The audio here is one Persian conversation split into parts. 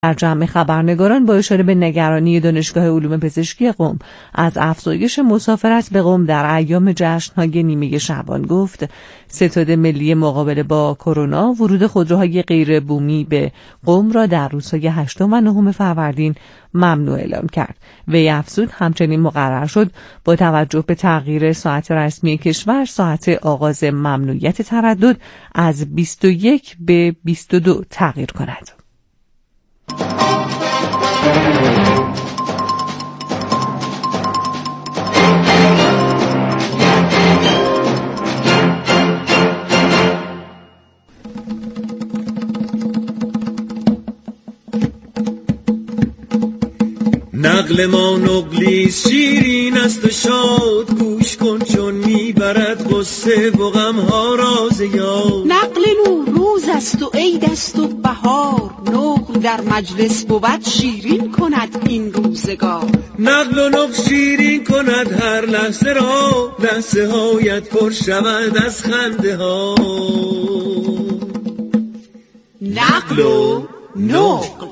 در جمع خبرنگاران با اشاره به نگرانی دانشگاه علوم پزشکی قم از افزایش مسافرت به قم در ایام جشن‌های نیمه شعبان گفت ستاد ملی مقابله با کرونا ورود خودروهای غیر بومی به قم را در روزهای 8 و 9 فروردین ممنوع اعلام کرد. وی افزود همچنین مقرر شد با توجه به تغییر ساعت رسمی کشور ساعت آغاز ممنوعیت تردد از 21 به 22 تغییر کند. نقل ما نقلی شیرین است و شاد گوش کن چون میبرد غصه و غم ها راز یاد. نقل نور روز است و عید است و بهار نقل در مجلس بود شیرین کند این روزگار. نقل و نقل شیرین کند هر لحظه را لحظه هایت پر شود از خنده ها. نقل و نقل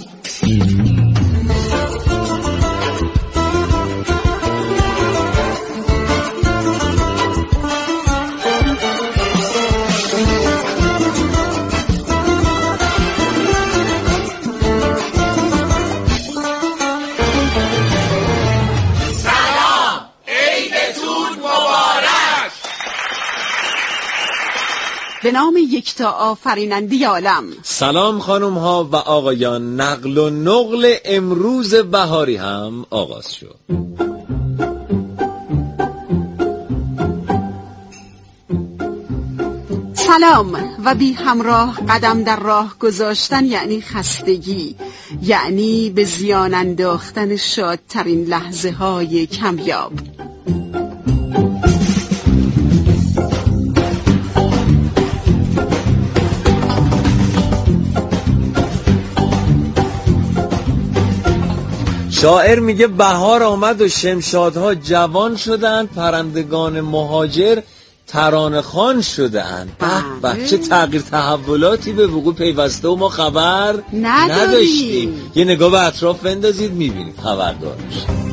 به نام یکتا آفریننده عالم. سلام خانم ها و آقایان، نقل و نقل امروز بهاری هم آغاز شد. سلام و بی همراه قدم در راه گذاشتن یعنی خستگی، یعنی به زیان انداختن شادترین لحظه های کمیاب. شاعر میگه بهار آمد و شمشادها جوان شدند، پرندگان مهاجر ترانه خوان شدند. به چه تغییر تحولاتی به وقوع پیوسته و ما خبر نداشتیم. یه نگاه به اطراف بندازید میبینید خبردار میشید.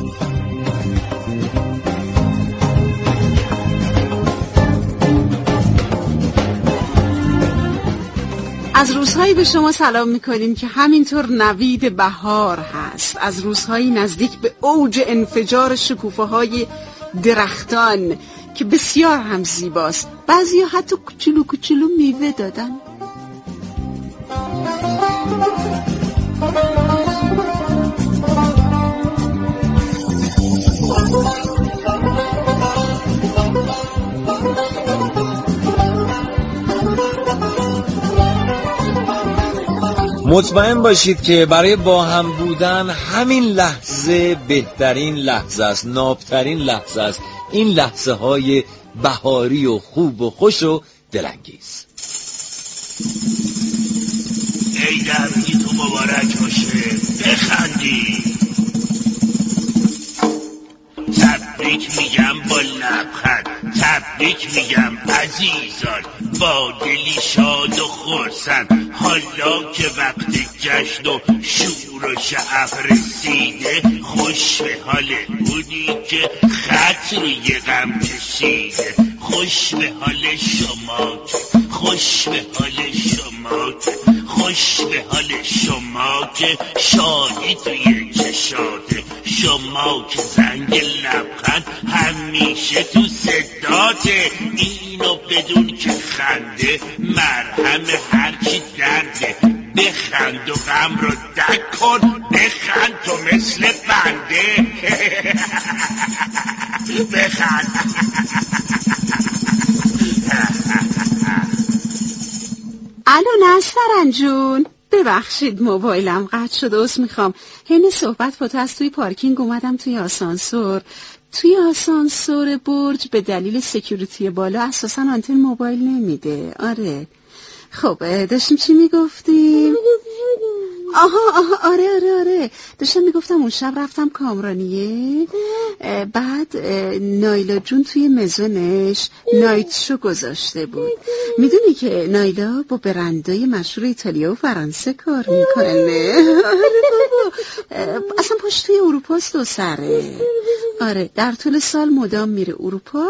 از روزهایی به شما سلام میکنیم که همینطور نوید بهار هست، از روزهایی نزدیک به اوج انفجار شکوفه های درختان که بسیار هم زیباست. بعضی ها حتی کوچولو کوچولو میوه دادن. مطمئن باشید که برای با هم بودن همین لحظه بهترین لحظه است، نابترین لحظه است. این لحظه های بهاری و خوب و خوش و دلانگیز. عید عروسی تو مبارک باشه، بخندی. تبریک میگم با لبخند، تبریک میگم عزیزان، با دلی شاد و خرسند. حالا که وقت جشن و شور و شعف رسیده، خوش به حال اونی که خط روی غم کشیده. خوش به حال شما که، خوش به حال شما که، خوش به حال شما که شادی توی چشاته. شما که زنگ لبخند همیشه تو صداته. اینو بدون که خنده مرهم هرچی درده. بخند و غم رو دک کن، بخند تو مثل بنده. بخند. الو نسترن جون، ببخشید موبایلم قطع شد، عذر میخوام. حین صحبت با تو از توی پارکینگ اومدم توی آسانسور برج به دلیل سکیوریتی بالا اساسا آنتن موبایل نمیده. آره خب داشتیم چی میگفتیم؟ آها آره داشتم میگفتم اون شب رفتم کامرانیه، بعد نایلا جون توی مزونش نایت شو گذاشته بود. میدونی که نایلا با برندای مشهور ایتالیا و فرانسه کار میکنه. آره بابا، اصلا پاش توی اروپاست و سره. آره در طول سال مدام میره اروپا،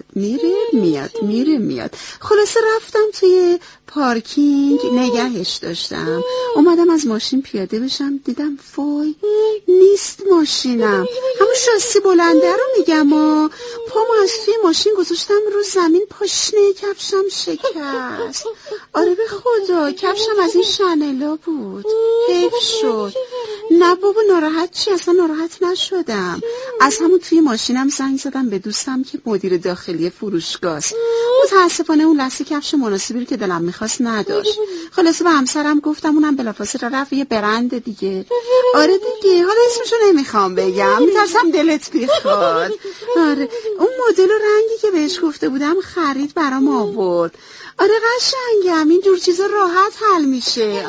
میاد. خلاصه رفتم توی پارکینگ نگهش داشتم، اومدم از ماشین پیاده بشم، دیدم وای نیست ماشینم، همون شاسی بلنده رو میگم پامو از توی ماشین گذاشتم رو زمین، پاشنه کفشم شکست. آره به خدا کفشم از این شنلا بود، حیف شد. نه بابا ناراحت چی، اصلا ناراحت نشدم. از همون توی ماشینم زنگ زدم به دوستم که مدیر داخلی فروشگاه. متاسفانه اون لحظه کفش مناسبی رو که دلم میخواست نداشت. خلاصه به همسرم گفتم، اونم بلافاصله رفت یه برند دیگه. آره دیگه، حالا اسمشو نمیخوام بگم، میترسم دلت بخواد. آره اون مدل و رنگی که بهش گفته بودم خرید برام آورد. آره قشنگم، این جور چیزا راحت حل میشه.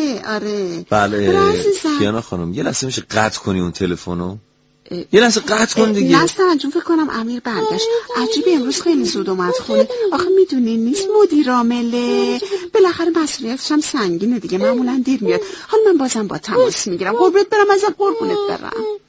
آره بله کیانا خانم یه لحظه میشه قطع کنی اون تلفنو؟ یه لحظه قطع کن دیگه. نه سنجون فکر کنم امیر برگشت. عجیبه امروز خیلی زود اومد خونه. آخه میدونی نیست مدیر عامله، بالاخره مسئولیتش هم سنگینه دیگه، معمولا دیر میاد. حالا من بازم با تماس میگیرم. قربونت برم، ازم قربونت برم.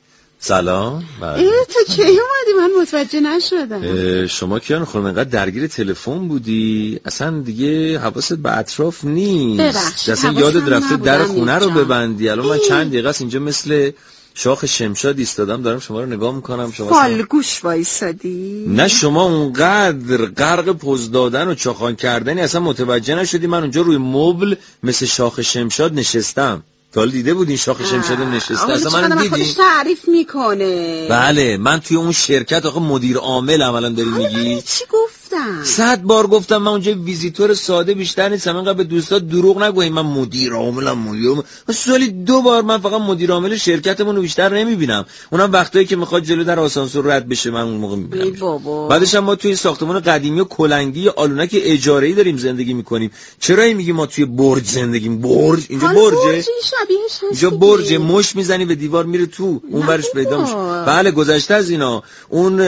سلام. تو کی اومدی؟ من متوجه نشدم. شما کیان خانم اینقدر درگیر تلفن بودی اصلا دیگه حواست به اطراف نیست، اصلا یادت رفته در خونه رو ببندی. الان من چند دقیقه است اینجا مثل شاخ شمشاد ایستادم دارم شما رو نگاه میکنم. شما فالگوش وایسادی؟ نه شما اونقدر غرق پوز دادن و چاخان کردنی اصلا متوجه نشدی من اونجا روی مبل مثل شاخ شمشاد نشستم. تا دیده بودین شاخ شمشاد نشسته؟ اصلا من دیدی؟ خودش تعریف میکنه. بله من توی اون شرکت آخه مدیر عامل عملا داری میگی. چی گفتم؟ 100 بار گفتم من اونجا ویزیتور ساده بیشتر نیستم، اینقدر به دوستا دروغ نگوین من مدیر عاملم. سالی 2 بار من فقط مدیر عامل شرکتمون رو بیشتر نمیبینم، اونم وقتایی که میخواد جلو در آسانسور رد بشه من اون موقع میبینم. بعدش هم ما توی ساختمان قدیمی و کلنگی آلونک اجاره‌ای داریم زندگی میکنیم. چرا میگی ما توی برج زندگیم؟ برج اینجا برجه، اینجا برج مش میزنی به دیوار میره تو اون ورش پیدا میشه. بله گذشته از اینا. اون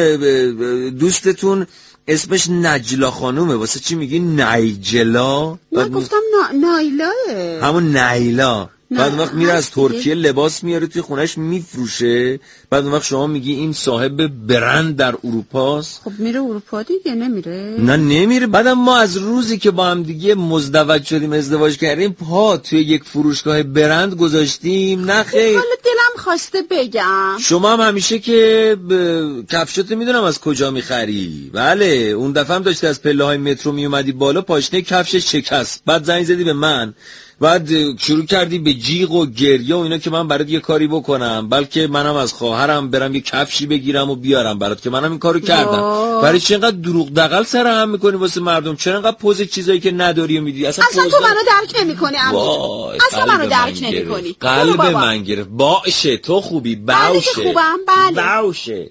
دوستتون اسمش نجلا خانومه، واسه چی میگی نایجلا؟ من گفتم نایلاه. همون نایلا. بعد وقت میره از ترکیه لباس میاره توی خونش میفروشه، بعد وقت شما میگی این صاحب برند در اروپاست. خب میره اروپا دیگه نمیره؟ نه نمیره. بعدم ما از روزی که با هم دیگه مزدوج شدیم ازدواج کردیم پا توی یک فروشگاه برند گذاشتیم. نه خیر. حالا دلم خواسته بگم شما هم همیشه که کفشاتو میدونم از کجا میخری. بله اون دفعه هم داشتی از پله های مترو میومدی بالا پاشنه کفشش شکست، بعد زنگ زدی به من، بعد شروع کردی به جیغ و گریه و اینا که من برات یه کاری بکنم، بلکه منم از خواهرم برم یه کفشی بگیرم و بیارم برات، که منم این کارو کردم. برای چی اینقدر دروغ دغل سر هم میکنی واسه مردم؟ چرا اینقدر پوز چیزایی که نداری و میدی؟ اصلا تو منو درک نمیکنی امیر. اصلا منو درک نمیکنی. قلب من گرفت. باشه تو خوبی. باشه خوبم. بله باشه.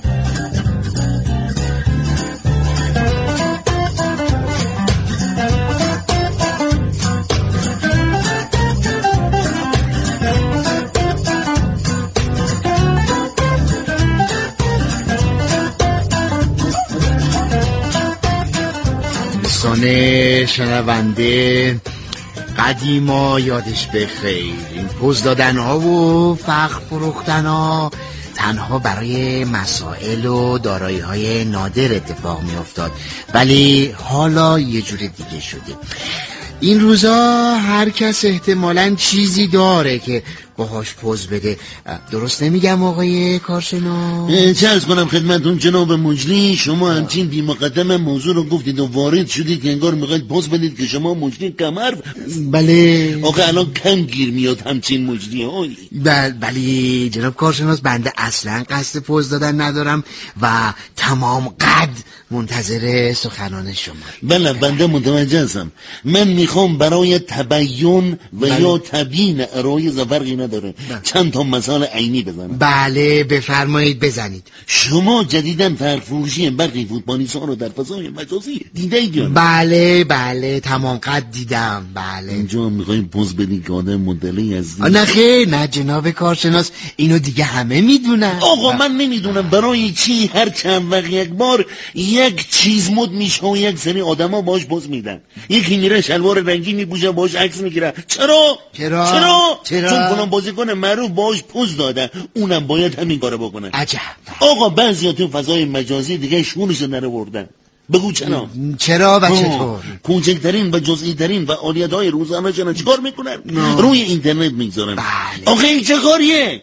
شنونده قدیما یادش بخیر، این پوز دادن ها و فخر فروختن ها تنها برای مسائل و دارایی های نادر اتفاق می افتاد، ولی حالا یه جور دیگه شده. این روزا هر کس احتمالاً چیزی داره که باهاش پوز بده. درست نمیگم آقای کارشناس؟ چه عرض کنم خدمتون جناب مجری، شما همچین بی مقدم موضوع رو گفتید و وارد شدید که انگار میخواید پوز بدید که شما مجری کمر. بله آقا الان کم گیر میاد همچین مجری هایی. بله جناب کارشناس، بنده اصلا قصد پوز دادن ندارم و تمام قد منتظر سخنان شما. بله بنده متوجه هستم. من میخوام برای تبیین و یا تبیین عرایض فرقی نداره چند تا مثال عینی بزنم. بله بفرمایید بزنید. شما جدیداً فرفروشی برخی فوتبالیست‌ها رو در فضای مجازی دیدید یا نه؟ بله بله تمام قد دیدم. بله اینجا میخوایم پوز بدی که آدم مدلی هستی؟ نه خیر، نه جناب کارشناس، اینو دیگه همه میدونن. آقا من نمیدونم برای چی هر چند وقت یک بار یک چیز مد میشه و یک سری آدما باش پوز میدن. یکی میره شلوار رنگی میپوشه باش عکس میگیره. چرا؟ چون فلان بازیکن معروف باش پوز داده، اونم باید همین کارو بکنه. عجب. آقا بعضیا تو فضای مجازی دیگه شونشو نروردن. بگو چرا و چطور؟ کوچکترین و جزئی ترین فعالیت‌های روزانه‌شون چیکار میکنن؟ روی اینترنت میگذارن. آخه این چه کاریه؟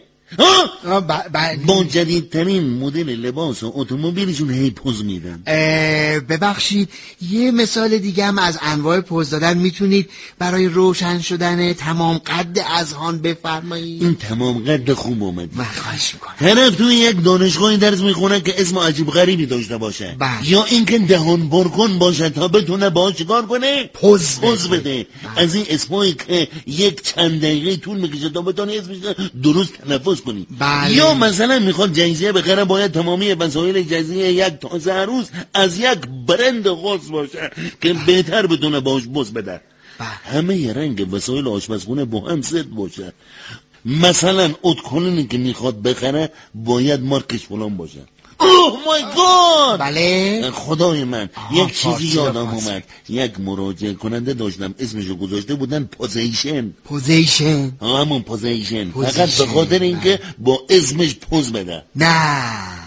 با جدیدترین مدل لباس و اتومبیلشون هی پوز میدن. ببخشید یه مثال دیگه هم از انواع پوز دادن میتونید برای روشن شدن تمام قد اذهان بفرمایید؟ این تمام قد خوب اومد. من خواهش میکنم. طرف توی یک دانشگاهی درس میخونه که اسم عجیب غریبی داشته باشه، یا اینکه دهان پرکن باشه تا بتونه باهاش چیکار کنه؟ پوز بده. از این اسمایی که یک چند دقیقه طول میکشه تا بتونه اسمش درست تلفظ کنی. یا مثلا میخواد جایزه بخره، باید تمامی وسایل جایزه یک تازه عروس از یک برند خاص باشه که بهتر بدونه باش پوز بده. همه رنگ وسایل آشپزخونه با هم ضد باشه. مثلا اتکلونی که میخواد بخره باید مارکش فلان باشه. اوه مای گاد. بله خدای من یک چیزی یادم اومد. یک مراجعه کننده داشتم اسمشو گذاشته بودن پوزیشن. همون پوزیشن. فقط به خاطر اینکه با اسمش پوز بده. نه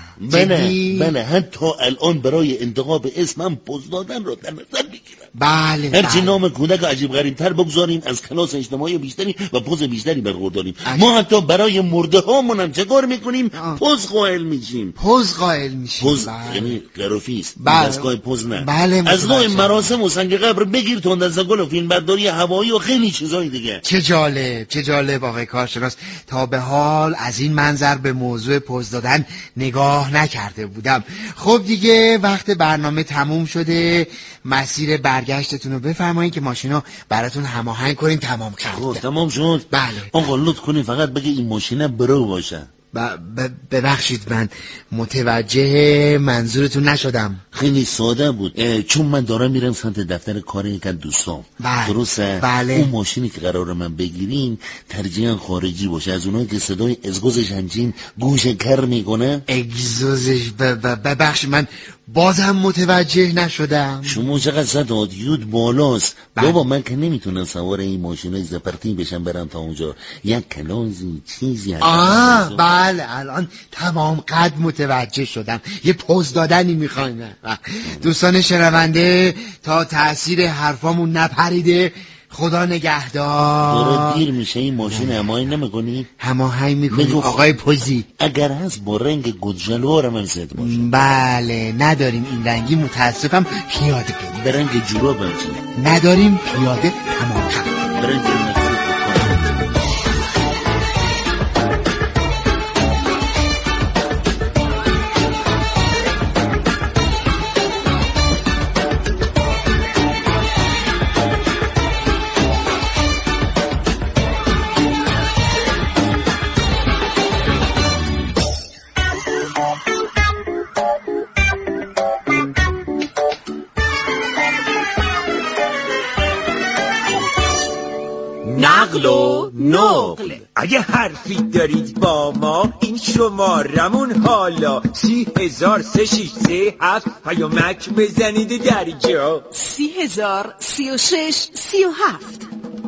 بله حتی الان برای انتخاب اسمم پوز دادن رو در نظر میگیرم. بله هرچی نام کودک عجیب غریب تر بگذاریم از کلاس اجتماعی بیشتری و پوز بیشتری برخورداریم. ما حتی برای مرده هامون هم چه کار میکنیم؟ پوز قائل میشیم. پوز یعنی گرافیست. بله. دستگاه پوز نه. بله از نوع مراسم و سنگ قبر بگیر تا دستگاه و فیلم برداری هوایی و خیلی چیزای دیگه. چه جالب آقای کارشناس. تا به حال از این منظر به موضوع پوز دادن نگاه نکرده بودم. خب دیگه وقت برنامه تموم شده. مسیر برگشتتون رو بفرمایید که ماشینو براتون هماهنگ کنیم. تمام شد. بله. آقا لطف کنید فقط بگه این ماشینه برو باشه. ببخشید من متوجه منظورتون نشدم. خیلی ساده بود. چون من دارم میرم سمت دفتر کار یک از دوستام. درسته؟ بله. اون ماشینی که قرار من بگیرین ترجیحاً خارجی باشه، از اونایی که صدای ازگوزش همچین گوش کر میکنه. اگزوزش ببخشید من بازم متوجه نشدم. شما چقدر صد یود بالاست. بابا من که نمیتونم سوار این ماشینای زپرتی بشم برم تا اونجا. یک کلازی چیزی بله الان تمام قد متوجه شدم. یه پوز دادنی میخواین. دوستان شنونده تا تأثیر حرفامون نپریده خدا نگهدار. داره دیر میشه این ماشین هماهنگ نمیکنی؟ هماهنگ میکنی آقای پوزی. اگر هست با رنگ گلجلوارم هم زد باشه. بله نداریم این رنگی متاسفم. پیاده کنیم. به رنگ جوراب هم چی؟ نداریم پیاده تمام به رنگ نقل و نقل. اگه حرفی دارید با ما این شمارمون حالا 30,363 پیامک بزنید درجا 30,036 37.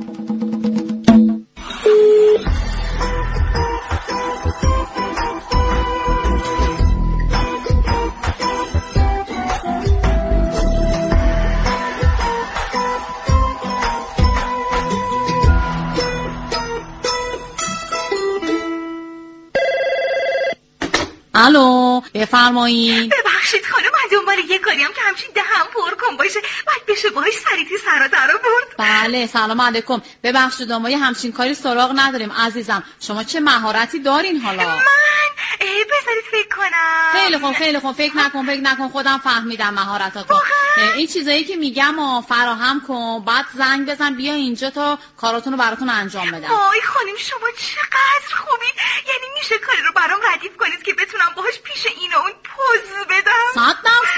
الو بفرمایید. ببخشید خانم من دنبال یه کاریم که همچین دهم پر کن باشه باید بشه باهاش سریعی سر در برد. بله سلام علیکم. ببخشید ما یه همچین کاری سراغ نداریم عزیزم. شما چه مهارتی دارین حالا؟ من بذارید فکر کنم. خیلی خوب فکر نکن خودم فهمیدم مهارتاتو. این چیزایی که میگم فراهم کن، بعد زنگ بزن بیا اینجا تا کاراتونو براتون انجام بدم. وای خانم شما چقدر خوبید، یعنی میشه کاری رو برام ردیف کنید که بتونم باهاش پیش این و اون پوز بدم؟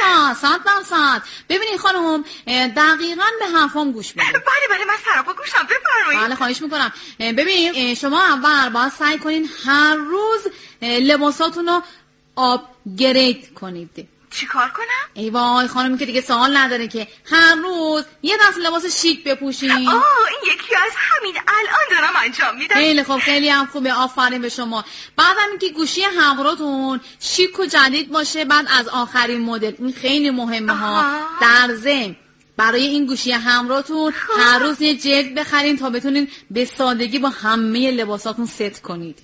100%. ببینید خانم دقیقاً به حرفام گوش بدید. بله من سراپا گوشم، بفرمایید. بله خواهش میکنم. ببین شما اول باید سعی کنین هر روز لباساتونو آپگرید کنید. چی کار کنم؟ ای وای خانمی که دیگه سوال نداره که هر روز یه دست لباس شیک بپوشین. این یکی از همین الان دارم انجام میدم. خیلی خوب، خیلی هم خوبه، آفرین به شما. بعدم اینکه گوشی همراهتون شیک و جدید باشه، بعد از آخرین مدل. این خیلی مهمه ها. در ضمن برای این گوشی همراهتون هر روز یه جلد بخرین تا بتونین به سادگی با همه لباساتون ست کنید.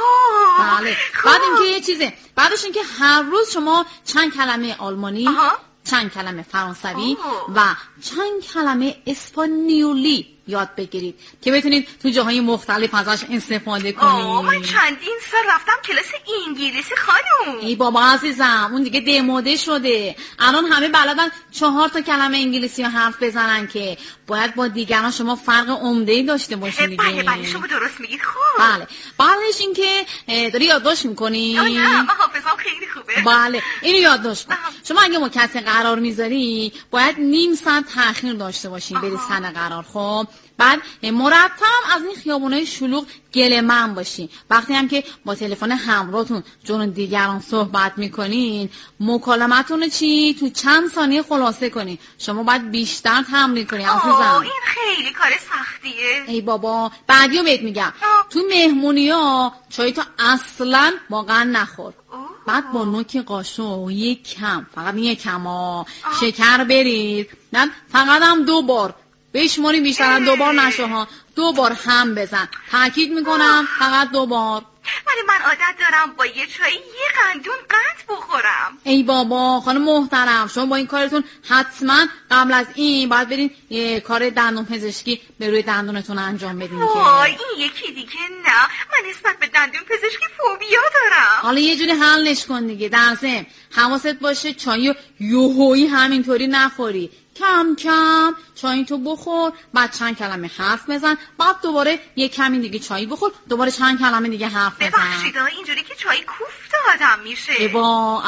بله. بعد اینکه یه چیزه، بعدش اینکه هر روز شما چند کلمه آلمانی، چند کلمه فرانسوی و چند کلمه اسپانیولی یاد بگیرید که بتونید تو جاهای مختلف ازش استفاده کنید. من چندین سال رفتم کلاس انگلیسی خانم. ای بابا عزیزم اون دیگه دموده شده. الان همه بلدن 4 تا کلمه انگلیسی حرف بزنن که باید با دیگران شما فرق عمده‌ای داشته باشید دیگه. بله شما درست میگید. خوب. بله. بعدش این که داری یادداشت می‌کنی؟ نه من حافظم خیلی خوبه. بله اینو یادداشت کن. شما اگه با کسی قرار میذاری باید نیم ساعت تأخیر داشته باشین بری سن قرار. خب بعد مرتب از این خیابونای شلوغ گله‌مند باشین. وقتی هم که با تلفن همراهتون جون دیگران صحبت میکنین مکالمتون رو تو چند ثانیه خلاصه کنین. شما باید بیشتر تمرین کنین عزیزم. این خیلی کار سختیه. ای بابا بعدیو بهت میگم. تو مهمونی‌ها چای تو اصلا واقعا نخور. بعد با نوک قاشق یک کم، فقط یک کم شکر برید. نه فقط هم 2 بار بشماری، بیشتر از 2 بار نشه ها. 2 بار هم بزن. تاکید میکنم فقط 2 بار. ولی من عادت دارم با یه چای یه قندون قند بخورم. ای بابا خانم محترم شما با این کارتون حتما قبل از این باید برین یه کار دندون پزشکی به روی دندونتون انجام بدین. وای این یکی دیگه نه، من نسبت به دندون پزشکی فوبیا دارم. حالا یه جوری حلش کن دیگه. در ضمن حواست باشه چای یوهویی همینطوری نخوری. کم کم چای تو بخور، بعد چند کلمه حرف بزن، بعد دوباره یه کمی دیگه چای بخور، دوباره چند کلمه دیگه حرف بزن. ببخشید اینجوری که چای کوفت آدم میشه. ایوا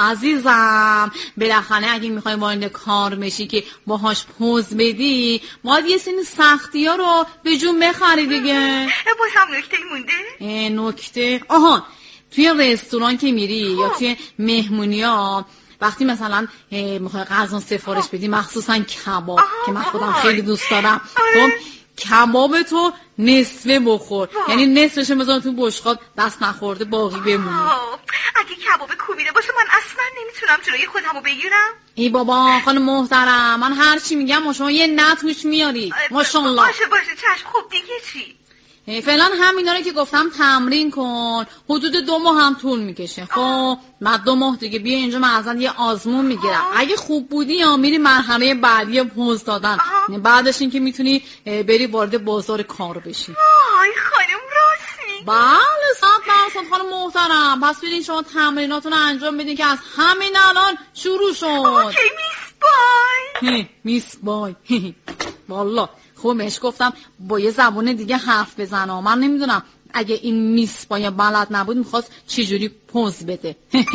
عزیزم بالاخره اگه میخوای وارد کار بشی که باهاش پوز بدی باید یه سری سختی‌ها رو به جون بخری دیگه. بازم نکته مونده؟ نکته توی رستوران که میری یا توی مهمونی‌ها وقتی مثلا میخوای غذا سفارش بدی مخصوصا کباب که من خودم خیلی دوست دارم، خب کباب تو نصفه بخور. یعنی نصفشو بذار تو بشقاب دست نخورده باقی بمونه. اگه کباب کوبیده باشه من اصلا نمیتونم جلوی خودمو بگیرم. ای بابا خانم محترم من هر چی میگم شما یه نه توش میاری. ماشاءالله. باشه چشم. خب دیگه چی؟ فعلا همینا که گفتم تمرین کن. حدود 2 ماه هم طول میکشه. خب بعد 2 ماه دیگه بیا اینجا من ازت یه آزمون میگیرم. اگه خوب بودی یا میری مرحله بعدی پوز دادن. بعدش این که میتونی بری وارد بازار کار بشی. وای خانم راست میگی. بله 100% خانم محترم. پس برین شما تمریناتون انجام بدین که از همین الان شروع شد. اوکی میس بای. والله خوبش گفتم با یه زبان دیگه حرف بزنم. من نمیدونم اگه این میس بای بلد نبود میخواست چجوری پوز بده.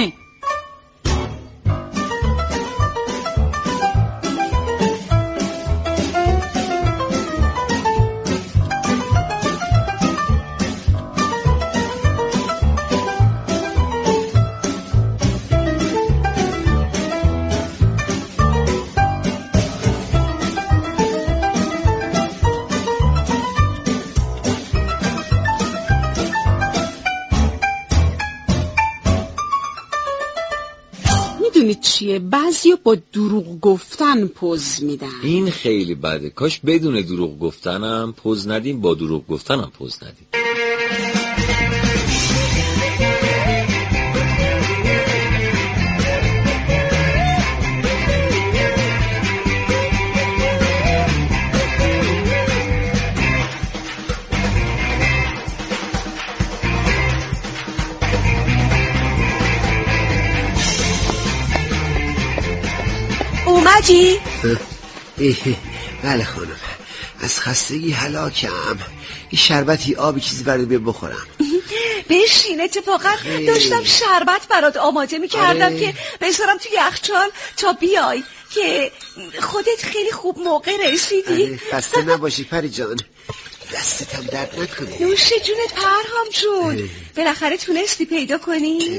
میدونی چیه؟ بعضیا با دروغ گفتن پوز میدن. این خیلی بده. کاش بدون دروغ گفتنم پوز ندیم، با دروغ گفتنم پوز ندیم. اومدی؟ بله خانم، از خستگی هلاکم. این شربتی آبی چیزی برای بخورم. بشین، اتفاقا داشتم شربت برات آماده میکردم که بذارم توی یخچال تا بیای، که خودت خیلی خوب موقع رسیدی. خسته نباشی پری جان، دستتم درد نکنه. نوش جونت پرهام جون، بالاخره تونستی پیدا کنی؟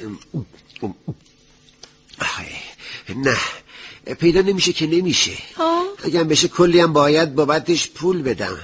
نه پیدا نمیشه که نمیشه. اگه بشه کلی هم باید بابتش پول بدم.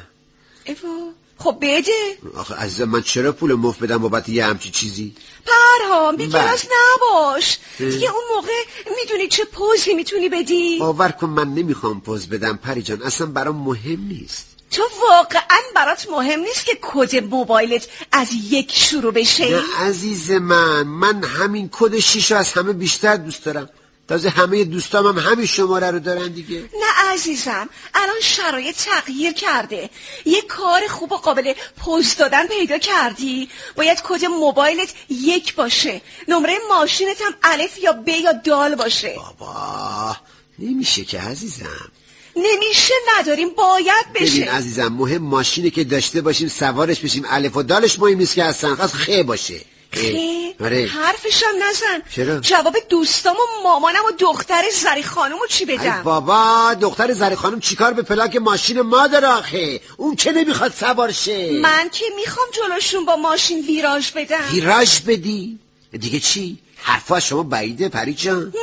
خب بده. آخه عزیزم من چرا پول مفت بدم بابت یه همچی چیزی؟ پرهام بی‌کلاس نباش. دیگه اون موقع میدونی چه پوزی میتونی بدی؟ باور کن من نمیخوام پوز بدم پری جان، اصلا برام مهم نیست. تو واقعا برات مهم نیست که کد موبایلت از 1 شروع بشه؟ نه عزیز من همین کد 6 از همه بیشتر دوست دارم. تازه همه دوستام هم همین شماره رو دارن دیگه. نه عزیزم، الان شرایط تغییر کرده. یه کار خوب و قابل پوز دادن پیدا کردی. باید کد موبایلت 1 باشه، نمره ماشینت هم الف یا ب یا دال باشه. بابا نمیشه که عزیزم. نمیشه نداریم، باید بشه. ببین عزیزم، مهم ماشینه که داشته باشیم سوارش بشیم. الف و دالش مهم نیست که اصلا خاص خ باشه. آره. حرفشم نزن. چرا؟ جواب دوستام و مامانم و دختر زری خانومو چی بدم؟ بابا دختر زری خانوم چیکار به پلاک ماشین ما داره آخه؟ اون که نمیخواد سوار شه. من که میخوام جلوشون با ماشین ویراژ بدم. ویراژ بدی؟ دیگه چی؟ حرفا شما بعیده پری جان.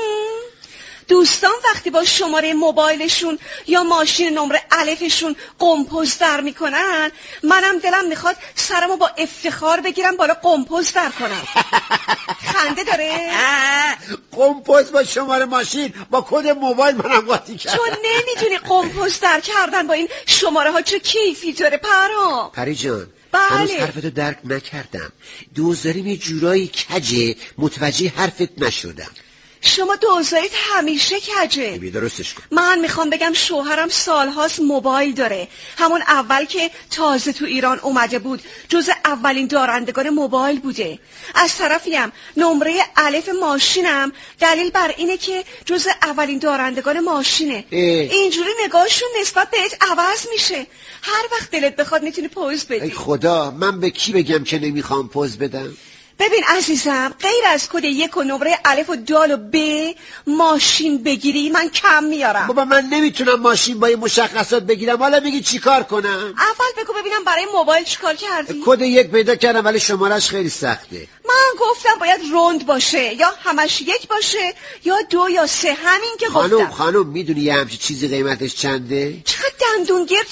دوستان وقتی با شماره موبایلشون یا ماشین نمره الفشون قمپوز در میکنن، منم دلم میخواد سرمو با افتخار بگیرم بالا قمپوز در کنم. خنده داره؟ قمپوز با شماره ماشین با کد موبایل منم قاطی کردم. تو نمیدونی قمپوز در کردن با این شماره ها چه کیفی داره پرها. پری جان هنوز حرفتو درک نکردم. دوزاریم یه جورایی کجه، متوجه حرفت نشدم. شما دوزاریت همیشه کجه. درستش کن. من میخوام بگم شوهرم سالهاست موبایل داره. همون اول که تازه تو ایران اومده بود جز اولین دارندگان موبایل بوده. از طرفی هم نمره الف ماشینم دلیل بر اینه که جز اولین دارندگان ماشینه. اینجوری نگاهشون نسبت بهت عوض میشه. هر وقت دلت بخواد میتونی پوز بدی. ای خدا، من به کی بگم که نمیخوام پوز بدم؟ ببین عزیزم، غیر از کد 1 و نمره الف و دال و ب ماشین بگیری من کم میارم. بابا من نمیتونم ماشین با این مشخصات بگیرم. حالا میگی چی کار کنم؟ اول بگو ببینم برای موبایل چیکار کردی؟ کد 1 پیدا کردم ولی شمارش خیلی سخته. من گفتم باید روند باشه، یا همش 1 باشه یا 2 یا 3. همین که گفتم. خانم میدونی یه همچین چیزی قیمتش چنده؟ چقدر دندونگرد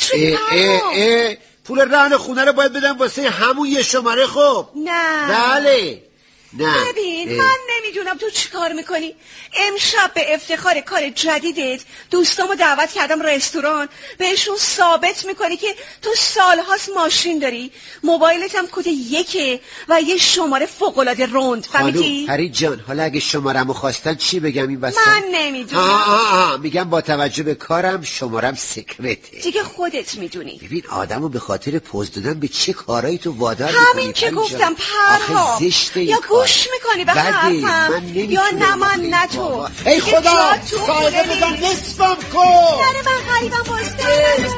شدی؟ پول رهن خونه رو باید بدم واسه همون یه شماره. خب نه بله نه. ببین من نمیدونم تو چی کار میکنی. امشب به افتخار کار جدیدت دوستامو دعوت کردم رستوران. بهشون ثابت میکنی که تو سالهاست ماشین داری، موبایلت هم کد 1 و یه شماره فوق‌العاده روند. فهمیدی؟ پری جان حالا اگه شمارمو خواستن چی بگم این وسط؟ من نمیدونم. میگم با توجه به کارم شمارم سکرته. دیگه خودت میدونی. ببین آدمو به خاطر پوز دادن به چه کارایی تو وادار میکنی؟ همین که گفتم پرها. یا گوش میکنی به حرفم یا نه من نه تو. ای خدا سایده بزن نصفم کن. نه من غریبم بازده.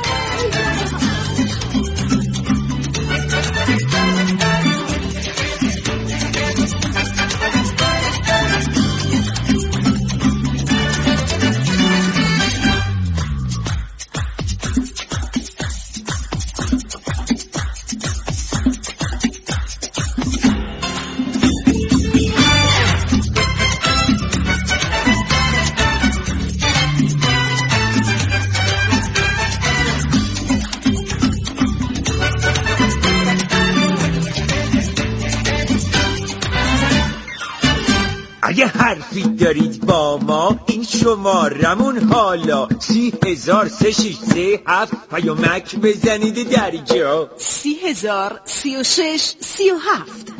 اگه حرفی دارید با ما این شمارمون حالا 30,363 پیامک بزنید درجا 30,036 37.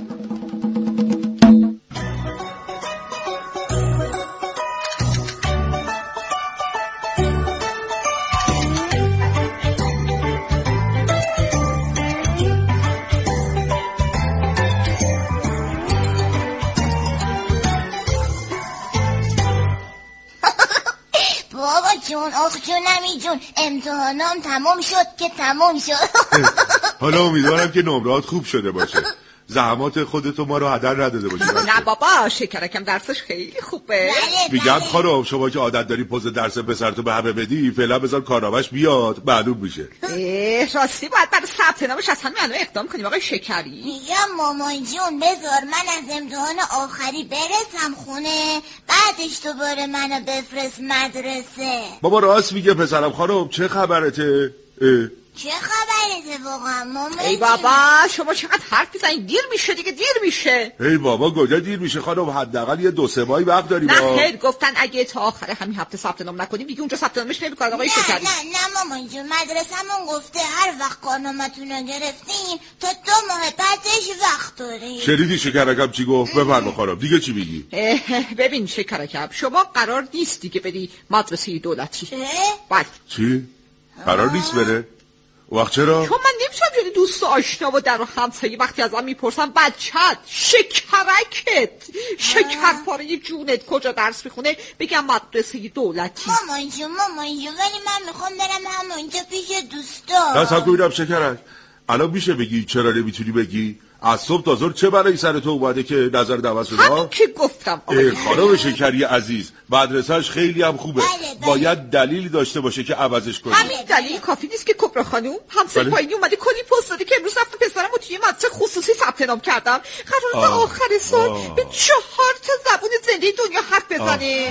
آخ جون نمی جون امتحانام تمام شد که تمام شد. حالا امیدوارم که نمرات خوب شده باشه. زحمات خودتو ما رو هدر نداده باشی. نه بابا شکرکم درسش خیلی خوبه. میگم خانم شما که عادت داری پوز درس پسرتو به همه بدی فعلا بذار کارنامه‌اش بیاد معلوم میشه. راستی باید برای ثبت نامش اصلا الان اقدام کنیم آقای شکری. میگم مامان جون بذار من از امتحان آخری برسم خونه بعدش دوباره منو بفرست مدرسه. بابا راست میگه پسرم. خانم چه خبرته؟ چه خبرته واقعا مامان؟ ای بابا شما چقدر حرف میزنید دیر میشه دیگه دیر میشه. ای بابا کجا دیر میشه خانم حداقل یه 2-3 ماهی وقت داریم. نه خیر گفتن اگه تا آخر همین هفته ثبت نام نکنیم دیگه اونجا ثبت نامش نمیکنن آقای شکری. نه مامان جون مدرسه‌مون گفته هر وقت کارنامه‌تون رو گرفتین تا 2 ماه بعدش وقت داریم. شنیدی شکرکم چی گفت؟ بفرما خانم دیگه چی میگی؟ ببین شکرکم شما قرار نیست دیگه بری مدرسه دولتی. بله. چی؟ قرار نیست بره؟ وقت چرا؟ چون من نمیشم جوری دوست و آشنا و در و همسایه وقتی ازم میپرسن بچت شکرکت شکرپاره جونت کجا درس میخونه بگم مدرسه دولتی. مامان جون ولی من میخوام برم همونجا پیش دوستا. نه سب کنیدم شکرک الان میشه بگی چرا نمیتونی بگی؟ از صبح تا ظهر چه بلایی سر تو اومده که نظر دوست شده؟ همین که گفتم خانم شکری عزیز مدرسهش خیلی هم خوبه. بله. باید دلیلی داشته باشه که عوضش کنی. همین دلیل کافی نیست که کبرا خانوم همسایه پایینی اومده کلی پست داده که امروز رفتم پسرم و توی مدرسه خصوصی ثبت نام کردم قرار تا آخر سال به 4 تا زبون زنده دنیا حرف بزنه.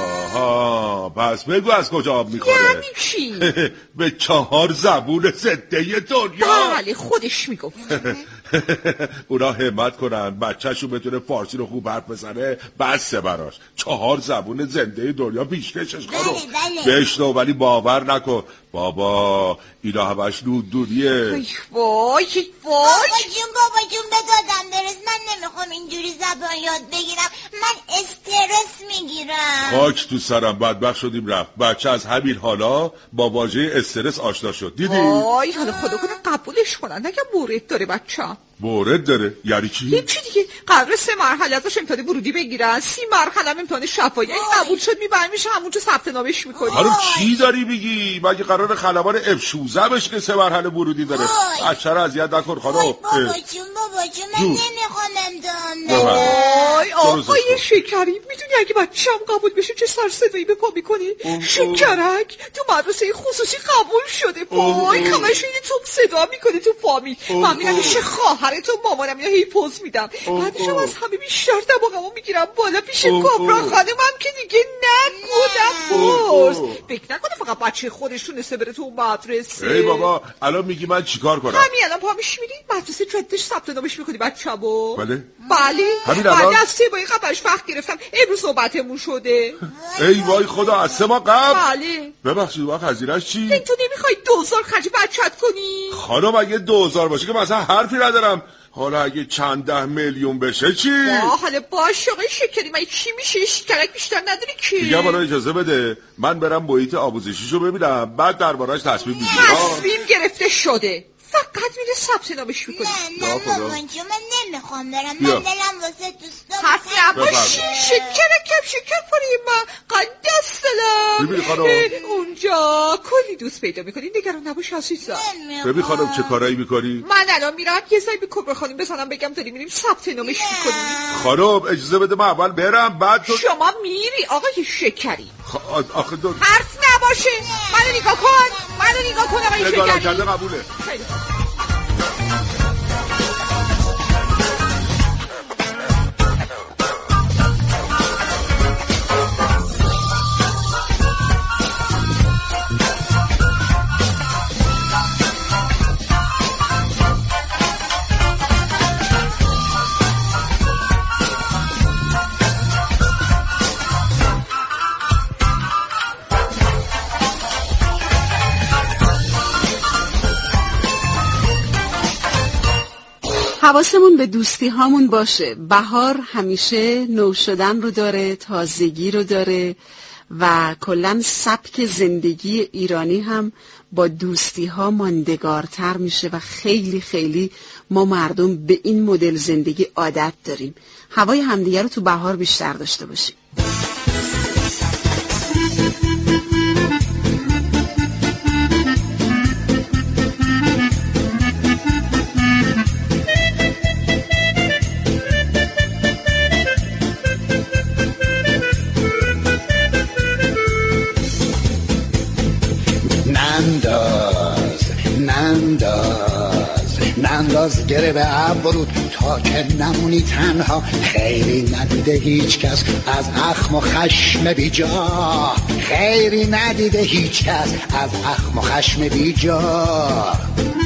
پس بگو از کجا آب میخوره؟ یعنی چی؟ به 4 زبون زنده دنیا. بله خودش میگفت. اونا همت کنن بچه‌شون بتونه فارسی رو خوب حرف بزنه بسه براش. 4 زبون زنده دنیا بیشترش خانم. بشنو ولی باور نکن بابا اینا همش نودونیه. بابا جون به دادم برس من نمیخوام اینجوری زبان یاد بگیرم من استرس میگیرم. خاک تو سرم بدبخت شدیم رفت. بچه از همین حالا با واژه استرس آشنا شد. دیدی؟ وای حالا خدا کنه قبولش کنن نگه مورد داره بچه. مورد داره؟ یعنی چی؟ هیچی دیگه قراره 3 مرحله ازش امتحان ورودی بگیرن 30 مرحله امتحان شفایی قبول شد میبرن میشه همونجا ثبت نامش میکنی. خانم چی داری میگی؟ مگه قرار خلبان F16 بشه که 3 مرحله ورودی داره؟ بچه رو اذیت نکن خانم. بابا جون من نمیخوام امتحان بدم. وای آقای شکری میدونی اگه بچه‌م قبول بشه چه سر صدایی به پا میکنی؟ شکرک تو مدرسه خصوصی قبول شده. وای همش این تو صدا میکنه تو فامیل. من میرم پیش خواهرت و مامانم اینا هی پوز میدم بعدشم از همه بیشتر دماغمو میگیرم بالا پیش کبرا خانمم که دیگه نگودم پوز. فکر نکنه فقط بچه خودش تونسته بره تو مدرسه. ای بابا الان میگی من چیکار کنم؟ همین الان پا میشی میری مدرسه جدش ثبت نامش میکنی بچه‌مو. بله همین الان از 3 ماه قبلش وقت گرفتم امروز صحبتمون شده. ای وای خدا از 3 ماه قبل؟ بله. ببخشید وقت هزینه‌اش چی؟ تو نمیخوای 2000 خرج بچت کنی؟ خانم اگه 2000 باشه که مثلا حرفی ندارم. حالا اگه چند 10 میلیون بشه چی؟ حالا باشه آقای شکری من چی میشه شکرک بیشتر نداری که دیگه حالا اجازه بده من برم محیط آموزشیشو ببینم بعد درباره‌اش تصمیم میگیرم. تصمیم گرفته شده فقط میره ثبت نامش میکنی. نه مامان جون من نمیخوام برم من دلم واسه دوستام. حرف نباشی شکر پاره من قدس دلم اونجا کلی دوست پیدا میکنی نگران نباش عزیزم. ببین خانم چه کارایی میکنی؟ من الان میرم یه سایی به کبرا خانم بزنم بگم داری میریم ثبت نامش میکنی. خانم اجازه بده من اول برم بعد تو شما میری آقای شکری. آخه حرف نباشه منو نگاه کن آقای شکری. نگاه کرده قبوله. حواسمون به دوستی هامون باشه. بهار همیشه نو شدن رو داره، تازگی رو داره و کلن سبک زندگی ایرانی هم با دوستی ها ماندگارتر میشه و خیلی خیلی ما مردم به این مدل زندگی عادت داریم. هوای همدیگه رو تو بهار بیشتر داشته باشیم. گره به ابرود تا که نمونی تنها، خیری ندیده هیچ کس از اخم و خشم بیجا، خیری ندیده هیچ کس از اخم و خشم بیجا.